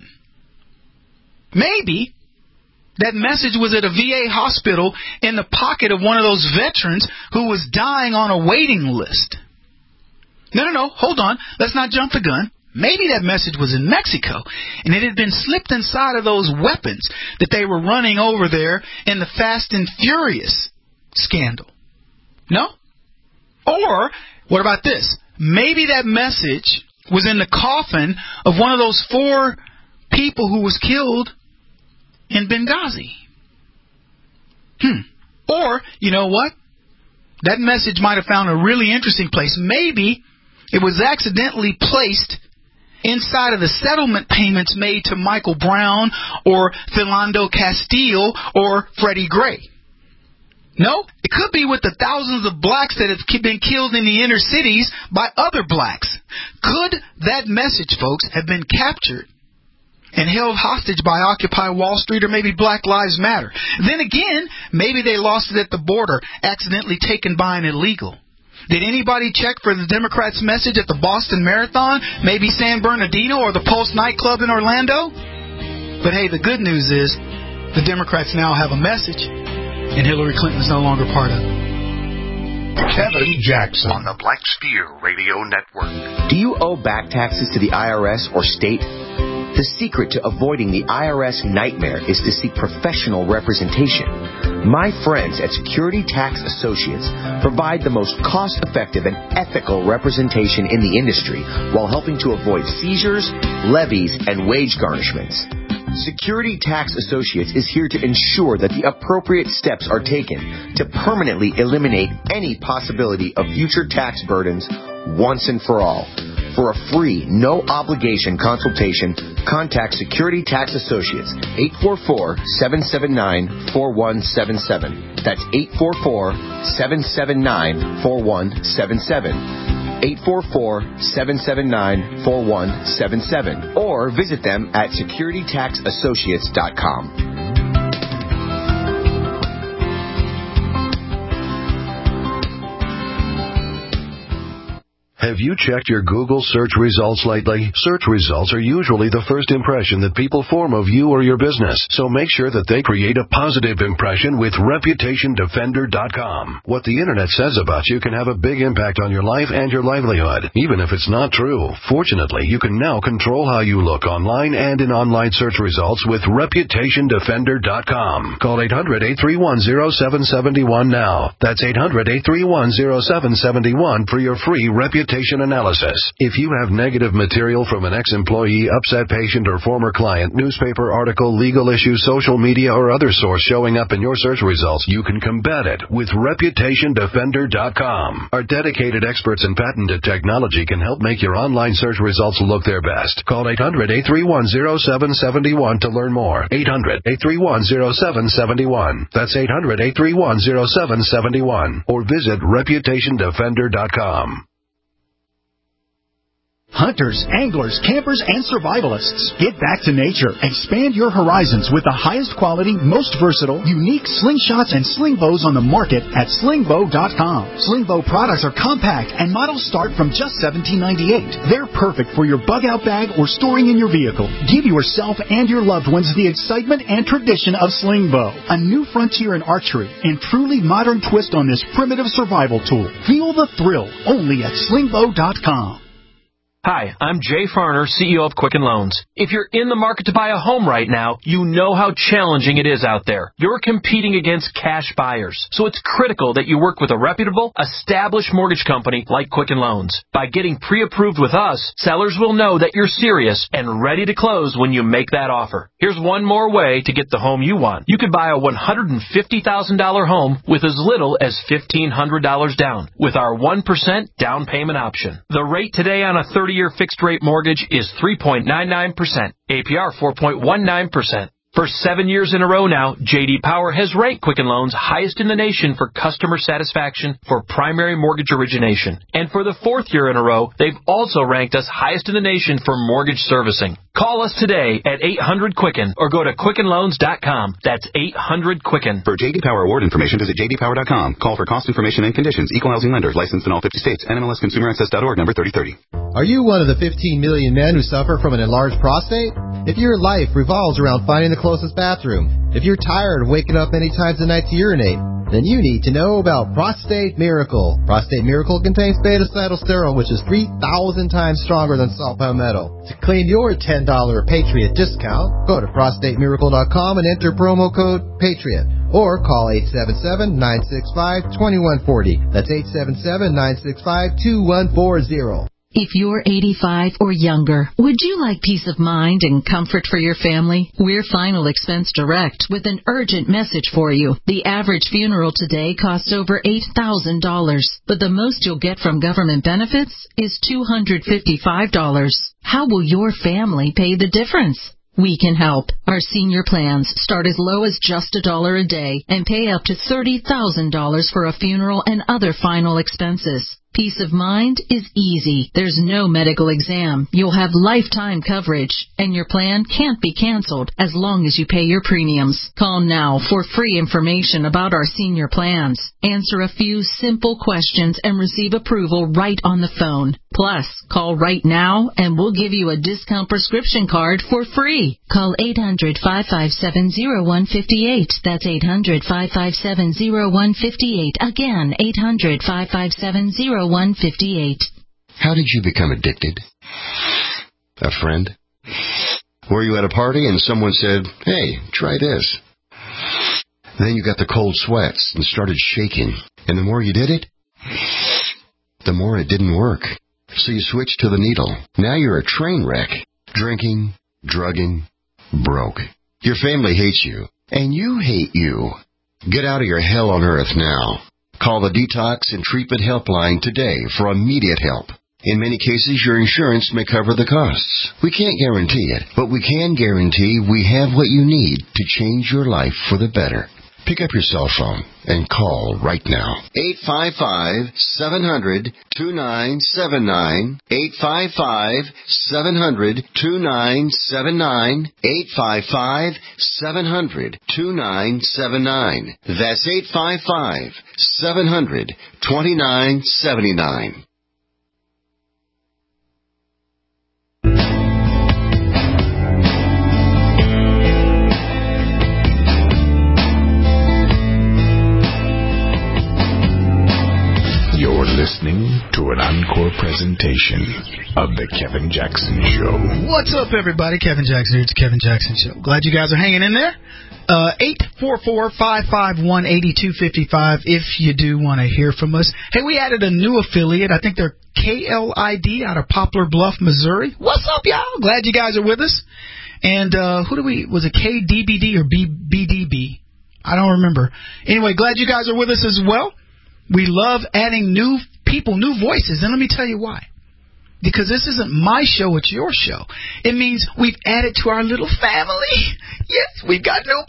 Maybe that message was at a V A hospital in the pocket of one of those veterans who was dying on a waiting list. No, no, no, hold on. Let's not jump the gun. Maybe that message was in Mexico, and it had been slipped inside of those weapons that they were running over there in the Fast and Furious scandal. No? Or, what about this? Maybe that message was in the coffin of one of those four people who was killed in Benghazi. Hmm. Or, you know what? That message might have found a really interesting place. Maybe it was accidentally placed inside of the settlement payments made to Michael Brown or Philando Castile or Freddie Gray. No, it could be with the thousands of blacks that have been killed in the inner cities by other blacks. Could that message, folks, have been captured and held hostage by Occupy Wall Street or maybe Black Lives Matter? Then again, maybe they lost it at the border, accidentally taken by an illegal. Did anybody check for the Democrats' message at the Boston Marathon, maybe San Bernardino or the Pulse nightclub in Orlando? But hey, the good news is the Democrats now have a message, and Hillary Clinton is no longer part of it. Kevin Jackson on the Black Steer Radio Network. Do you owe back taxes to the I R S or state? The secret to avoiding the I R S nightmare is to seek professional representation. My friends at Security Tax Associates provide the most cost-effective and ethical representation in the industry while helping to avoid seizures, levies, and wage garnishments. Security Tax Associates is here to ensure that the appropriate steps are taken to permanently eliminate any possibility of future tax burdens once and for all. For a free, no-obligation consultation, contact Security Tax Associates, eight four four, seven seven nine, four one seven seven. That's eight four four, seven seven nine, four one seven seven. eight four four, seven seven nine, four one seven seven. Or visit them at security tax associates dot com. Have you checked your Google search results lately? Search results are usually the first impression that people form of you or your business, so make sure that they create a positive impression with reputation defender dot com. What the internet says about you can have a big impact on your life and your livelihood, even if it's not true. Fortunately, you can now control how you look online and in online search results with reputation defender dot com. Call eight hundred, eight three one, zero seven seven one now. That's eight hundred, eight three one, zero seven seven one for your free reputation analysis. If you have negative material from an ex-employee, upset patient, or former client, newspaper article, legal issue, social media, or other source showing up in your search results, you can combat it with reputation defender dot com. Our dedicated experts in patented technology can help make your online search results look their best. Call eight hundred, eight three one, zero seven seven one to learn more. eight hundred, eight three one, zero seven seven one. That's eight hundred, eight three one, zero seven seven one. Or visit reputation defender dot com. Hunters, anglers, campers, and survivalists. Get back to nature. Expand your horizons with the highest quality, most versatile, unique slingshots and sling bows on the market at sling bow dot com. Sling bow products are compact and models start from just seventeen ninety-eight. They're perfect for your bug-out bag or storing in your vehicle. Give yourself and your loved ones the excitement and tradition of sling bow. A new frontier in archery and truly modern twist on this primitive survival tool. Feel the thrill only at sling bow dot com. Hi, I'm Jay Farner, C E O of Quicken Loans. If you're in the market to buy a home right now, you know how challenging it is out there. You're competing against cash buyers, so it's critical that you work with a reputable, established mortgage company like Quicken Loans. By getting pre-approved with us, sellers will know that you're serious and ready to close when you make that offer. Here's one more way to get the home you want. You could buy a one hundred fifty thousand dollars home with as little as fifteen hundred dollars down with our one percent down payment option. The rate today on a thirty-year fixed-rate mortgage is three point nine nine percent, A P R four point one nine percent. For seven years in a row now, J D Power has ranked Quicken Loans highest in the nation for customer satisfaction for primary mortgage origination. And for the fourth year in a row, they've also ranked us highest in the nation for mortgage servicing. Call us today at eight hundred Quicken or go to quicken loans dot com. That's eight hundred Quicken. For J D Power award information, visit j d power dot com. Call for cost information and conditions. Equal housing lender. Licensed in all fifty states. N M L S consumer access dot org, number thirty thirty. Are you one of the fifteen million men who suffer from an enlarged prostate? If your life revolves around finding the closest bathroom, if you're tired of waking up many times a night to urinate, then you need to know about Prostate Miracle. Prostate Miracle contains beta-cytosterol, which is three thousand times stronger than salt palmetto. To claim your ten dollars Patriot discount, go to prostate miracle dot com and enter promo code PATRIOT. Or call eight seven seven, nine six five, two one four zero. That's eight seven seven, nine six five, two one four zero. If you're eighty-five or younger, would you like peace of mind and comfort for your family? We're Final Expense Direct with an urgent message for you. The average funeral today costs over eight thousand dollars, but the most you'll get from government benefits is two hundred fifty-five dollars. How will your family pay the difference? We can help. Our senior plans start as low as just a dollar a day and pay up to thirty thousand dollars for a funeral and other final expenses. Peace of mind is easy. There's no medical exam. You'll have lifetime coverage, and your plan can't be canceled as long as you pay your premiums. Call now for free information about our senior plans. Answer a few simple questions and receive approval right on the phone. Plus, call right now and we'll give you a discount prescription card for free. Call eight hundred, five five seven, zero one five eight. That's eight hundred, five five seven, zero one five eight. Again, eight hundred, five five seven, zero one five eight. How did you become addicted? A friend? Were you at a party and someone said, "Hey, try this"? Then you got the cold sweats and started shaking. And the more you did it, the more it didn't work. So you switched to the needle. Now you're a train wreck. Drinking, drugging, broke. Your family hates you, and you hate you. Get out of your hell on earth now. Call the Detox and Treatment Helpline today for immediate help. In many cases, your insurance may cover the costs. We can't guarantee it, but we can guarantee we have what you need to change your life for the better. Pick up your cell phone and call right now. eight five five, seven hundred, two nine seven nine. eight five five, seven hundred, two nine seven nine. eight five five, seven hundred, two nine seven nine. That's eight five five, seven hundred, two nine seven nine. You're listening to an encore presentation of The Kevin Jackson Show. What's up, everybody? Kevin Jackson here. It's the Kevin Jackson Show. Glad you guys are hanging in there. Uh, eight four four, five five one, eight two five five if you do want to hear from us. Hey, we added a new affiliate. I think they're K L I D out of Poplar Bluff, Missouri. What's up, y'all? Glad you guys are with us. And uh, who do we, was it K D B D or B D B? I don't remember. Anyway, glad you guys are with us as well. We love adding new people, new voices, and let me tell you why. Because this isn't my show, it's your show. It means we've added to our little family. Yes, we've got new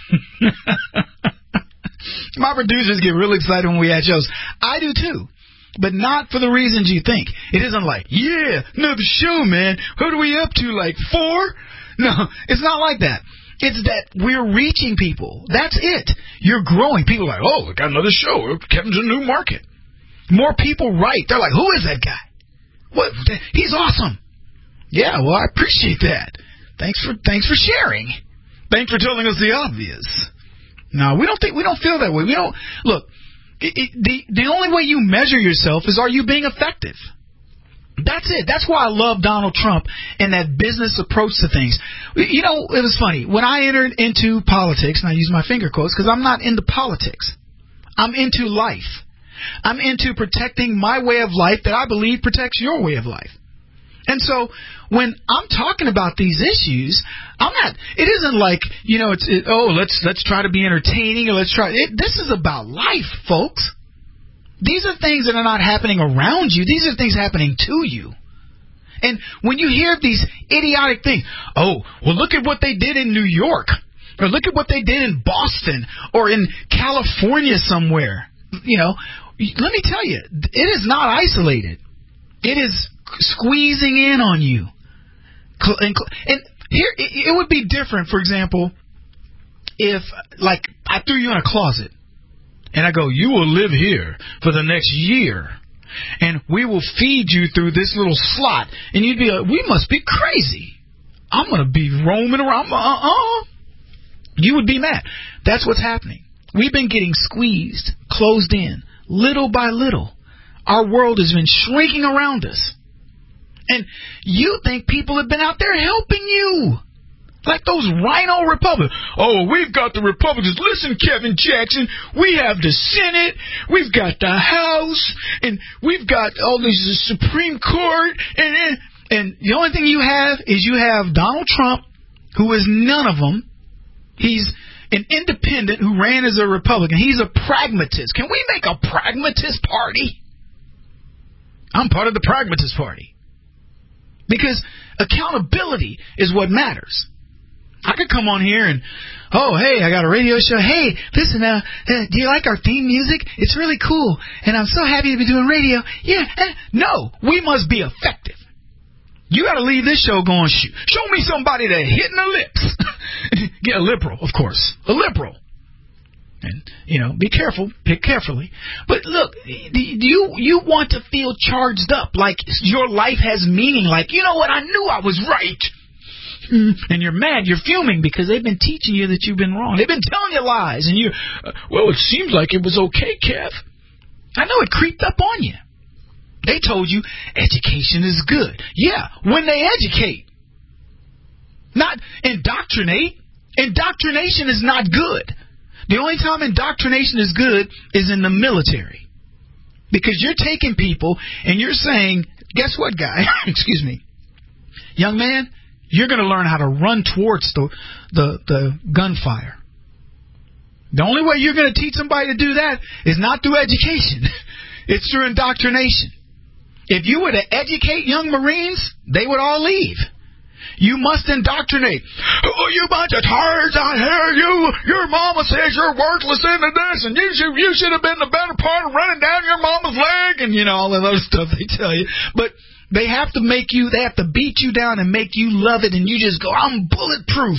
babies. My producers get really excited when we add shows. I do too. but not for the reasons you think. It isn't like, yeah, another show, man. What are we up to, like four? No, it's not like that. It's that we're reaching people. That's it. You're growing. People are like, oh, we got another show. Kevin's a new market. More people write. They're like, who is that guy? What? He's awesome. Yeah, well, I appreciate that. Thanks for thanks for sharing. Thanks for telling us the obvious. No, we don't think we don't feel that way. We don't look. It, it, the the only way you measure yourself is, are you being effective? That's it. That's why I love Donald Trump and that business approach to things. You know, it was funny. When I entered into politics, and I use my finger quotes because I'm not into politics. I'm into life. I'm into protecting my way of life that I believe protects your way of life. And so when I'm talking about these issues, I'm not, it isn't like, you know, it's, it, oh, let's let's try to be entertaining or let's try. It, this is about life, folks. These are things that are not happening around you. These are things happening to you. And when you hear these idiotic things, oh, well, look at what they did in New York, or look at what they did in Boston or in California somewhere. You know, let me tell you, it is not isolated. It is squeezing in on you. And here, it would be different, for example, if, like, I threw you in a closet. And I go, you will live here for the next year, and we will feed you through this little slot. And you'd be like, we must be crazy. I'm going to be roaming around. Uh-uh. You would be mad. That's what's happening. We've been getting squeezed, closed in, little by little. Our world has been shrinking around us. And you think people have been out there helping you. Like those rhino Republicans. Oh, we've got the Republicans. Listen, Kevin Jackson, we have the Senate, we've got the House, and we've got all this Supreme Court, and and the only thing you have is you have Donald Trump, who is none of them. He's an independent who ran as a Republican. He's a pragmatist. Can we make a pragmatist party? I'm part of the pragmatist party. Because accountability is what matters. I could come on here and, oh, hey, I got a radio show. Hey, listen, uh, uh, do you like our theme music? It's really cool, and I'm so happy to be doing radio. Yeah, eh. No, we must be effective. You got to leave this show going, shoot, show me somebody that hitting the lips. Get a liberal, of course, a liberal. And, you know, be careful, pick carefully. But look, you you want to feel charged up, like your life has meaning, like, you know what, I knew I was right. And you're mad, you're fuming because they've been teaching you that you've been wrong. They've been telling you lies, and you, uh, well, it seems like it was okay, Kev. I know it creeped up on you. They told you education is good. Yeah, when they educate, not indoctrinate. Indoctrination is not good. The only time indoctrination is good is in the military, because you're taking people and you're saying, guess what, guy? Excuse me, young man. You're going to learn how to run towards the, the the gunfire. The only way you're going to teach somebody to do that is not through education. It's through indoctrination. If you were to educate young Marines, they would all leave. You must indoctrinate. Oh, you bunch of tards out here. You, your mama says you're worthless into this, and you should, you should have been the better part of running down your mama's leg, and, you know, all that other stuff they tell you. But they have to make you, they have to beat you down and make you love it, and you just go, I'm bulletproof.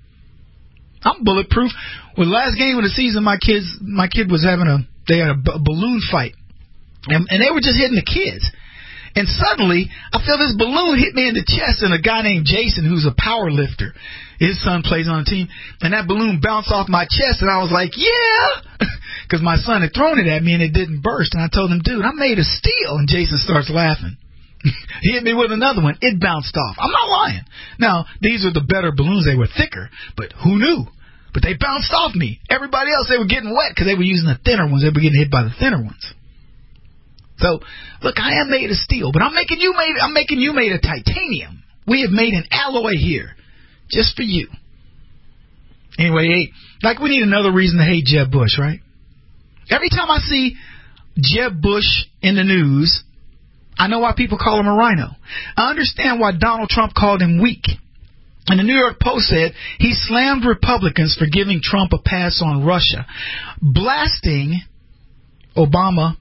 I'm bulletproof. Well, the last game of the season, my kids, my kid was having a, they had a b- balloon fight, and, and they were just hitting the kids. And suddenly, I feel this balloon hit me in the chest, and a guy named Jason, who's a power lifter, his son plays on the team, and that balloon bounced off my chest, and I was like, yeah, because my son had thrown it at me, and it didn't burst. And I told him, dude, I'm made of steel. And Jason starts laughing. He hit me with another one. It bounced off. I'm not lying. Now, these are the better balloons. They were thicker, but who knew? But they bounced off me. Everybody else, they were getting wet because they were using the thinner ones. They were getting hit by the thinner ones. So, look, I am made of steel, but I'm making you made. I'm making you made of titanium. We have made an alloy here, just for you. Anyway, hey, like we need another reason to hate Jeb Bush, right? Every time I see Jeb Bush in the news, I know why people call him a rhino. I understand why Donald Trump called him weak. And the New York Post said he slammed Republicans for giving Trump a pass on Russia, blasting Obama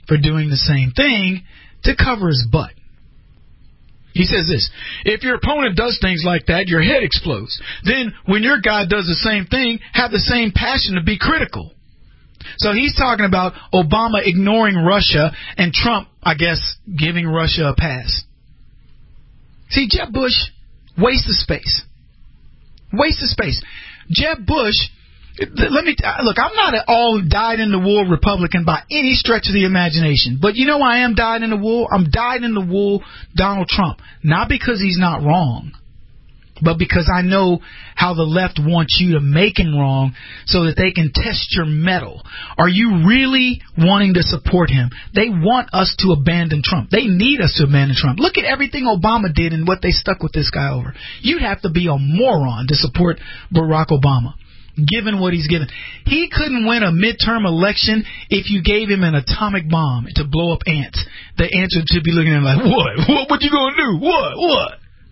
for doing the same thing to cover his butt. He says this, if your opponent does things like that, your head explodes. Then when your guy does the same thing, have the same passion to be critical. So he's talking about Obama ignoring Russia and Trump, I guess, giving Russia a pass. See, Jeb Bush, waste of space. Waste of space. Jeb Bush, let me look, I'm not an all dyed-in-the-wool Republican by any stretch of the imagination. But you know I am dyed-in-the-wool? I'm dyed-in-the-wool Donald Trump. Not because he's not wrong, but because I know how the left wants you to make him wrong so that they can test your mettle. Are you really wanting to support him? They want us to abandon Trump. They need us to abandon Trump. Look at everything Obama did and what they stuck with this guy over. You'd have to be a moron to support Barack Obama, given what he's given. He couldn't win a midterm election if you gave him an atomic bomb to blow up ants. The ants would be looking at him like, what? What, what you gonna do? What? What?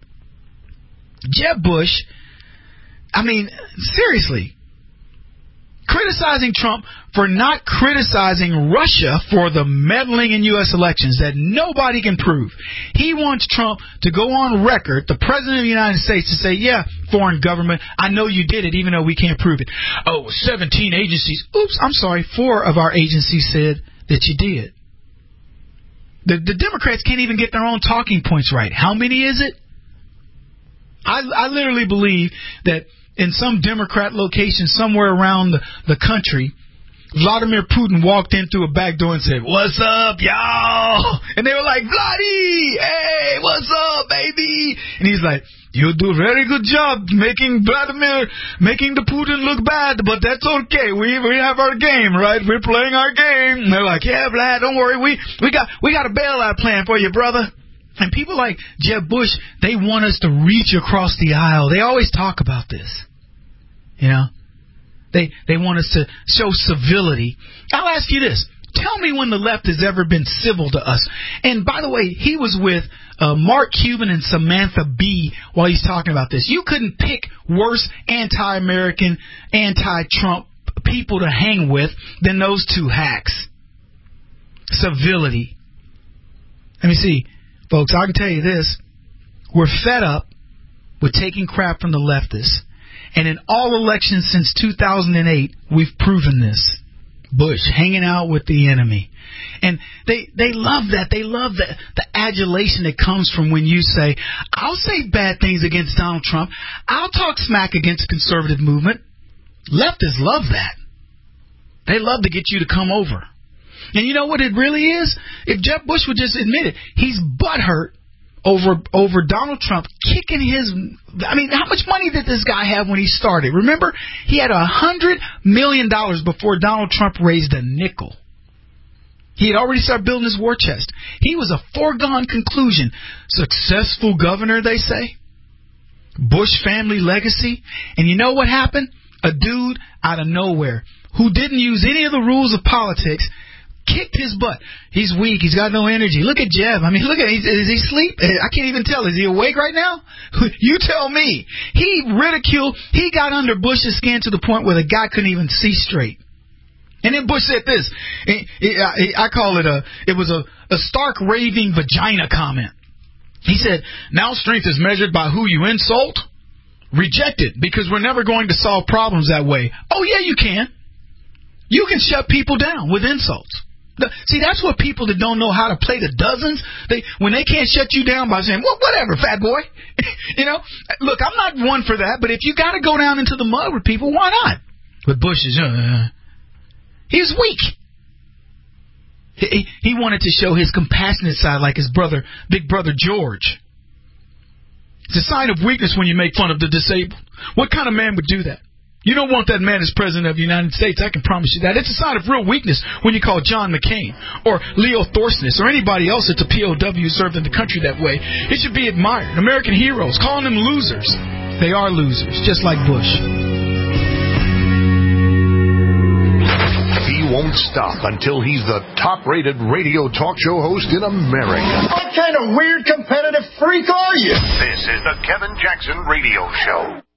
Jeb Bush, I mean, seriously, criticizing Trump for not criticizing Russia for the meddling in U S elections that nobody can prove. He wants Trump to go on record, the President of the United States, to say, yeah, foreign government, I know you did it, even though we can't prove it. Oh, seventeen agencies. Oops, I'm sorry, four of our agencies said that you did. The, the Democrats can't even get their own talking points right. How many is it? I, I literally believe that in some Democrat location somewhere around the, the country, Vladimir Putin walked in through a back door and said, what's up, y'all? And they were like, Vladdy, hey, what's up, baby? And he's like, you do a very good job making Vladimir, making the Putin look bad, but that's okay. We we have our game, right? We're playing our game. And they're like, yeah, Vlad, don't worry. We, we got we got a bailout plan for you, brother. And people like Jeb Bush, they want us to reach across the aisle. They always talk about this. You know? They they want us to show civility. I'll ask you this. Tell me when the left has ever been civil to us. And by the way, he was with uh, Mark Cuban and Samantha Bee while he's talking about this. You couldn't pick worse anti-American, anti-Trump people to hang with than those two hacks. Civility. Let me see. Folks, I can tell you this. We're fed up with taking crap from the leftists. And in all elections since two thousand eight, we've proven this. Bush hanging out with the enemy. And they they love that. They love the, the adulation that comes from when you say, I'll say bad things against Donald Trump. I'll talk smack against the conservative movement. Leftists love that. They love to get you to come over. And you know what it really is? If Jeb Bush would just admit it, he's butthurt over over Donald Trump kicking his... I mean, how much money did this guy have when he started? Remember, he had a hundred million dollars before Donald Trump raised a nickel. He had already started building his war chest. He was a foregone conclusion. Successful governor, they say. Bush family legacy. And you know what happened? A dude out of nowhere who didn't use any of the rules of politics kicked his butt. He's weak. He's got no energy. Look at Jeb. I mean, look at him. Is he asleep? I can't even tell. Is he awake right now? You tell me. He ridiculed. He got under Bush's skin to the point where the guy couldn't even see straight. And then Bush said this. I call it a, it was a, a stark raving vagina comment. He said, now strength is measured by who you insult. Reject it, because we're never going to solve problems that way. Oh, yeah, you can. You can shut people down with insults. See, that's what people that don't know how to play the dozens, they when they can't shut you down by saying, well, whatever, fat boy. You know, look, I'm not one for that, but if you got to go down into the mud with people, why not? But Bush is, uh, he's weak. He, he wanted to show his compassionate side like his brother, big brother George. It's a sign of weakness when you make fun of the disabled. What kind of man would do that? You don't want that man as president of the United States, I can promise you that. It's a sign of real weakness when you call John McCain or Leo Thorsness or anybody else that's a P O W served in the country that way. It should be admired. American heroes, calling them losers. They are losers, just like Bush. He won't stop until he's the top-rated radio talk show host in America. What kind of weird competitive freak are you? This is the Kevin Jackson Radio Show.